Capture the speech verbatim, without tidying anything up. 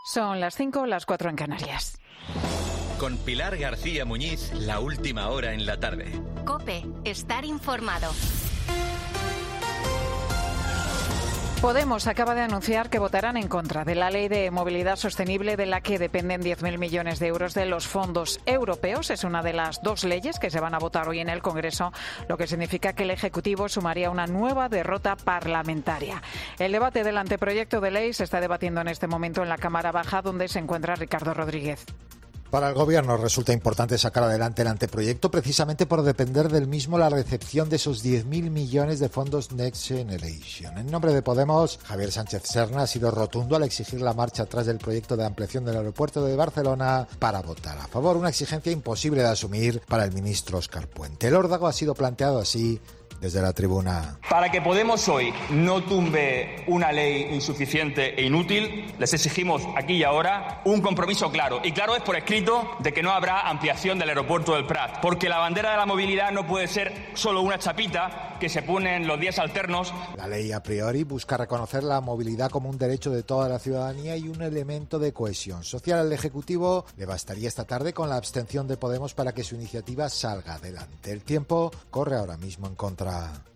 Son las cinco, las cuatro en Canarias. Con Pilar García Muñiz, la última hora en la tarde. COPE, estar informado. Podemos acaba de anunciar que votarán en contra de la Ley de Movilidad Sostenible, de la que dependen diez mil millones de euros de los fondos europeos. Es una de las dos leyes que se van a votar hoy en el Congreso, lo que significa que el Ejecutivo sumaría una nueva derrota parlamentaria. El debate del anteproyecto de ley se está debatiendo en este momento en la Cámara Baja, donde se encuentra Ricardo Rodríguez. Para el Gobierno resulta importante sacar adelante el anteproyecto precisamente por depender del mismo la recepción de esos diez mil millones de fondos Next Generation. En nombre de Podemos, Javier Sánchez Serna ha sido rotundo al exigir la marcha atrás del proyecto de ampliación del aeropuerto de Barcelona para votar a favor, una exigencia imposible de asumir para el ministro Óscar Puente. El órdago ha sido planteado así desde la tribuna. Para que Podemos hoy no tumbe una ley insuficiente e inútil, les exigimos aquí y ahora un compromiso claro. Y claro es por escrito de que no habrá ampliación del aeropuerto del Prat. Porque la bandera de la movilidad no puede ser solo una chapita que se pone en los días alternos. La ley a priori busca reconocer la movilidad como un derecho de toda la ciudadanía y un elemento de cohesión social. Al Ejecutivo le bastaría esta tarde con la abstención de Podemos para que su iniciativa salga adelante. El tiempo corre ahora mismo en contra.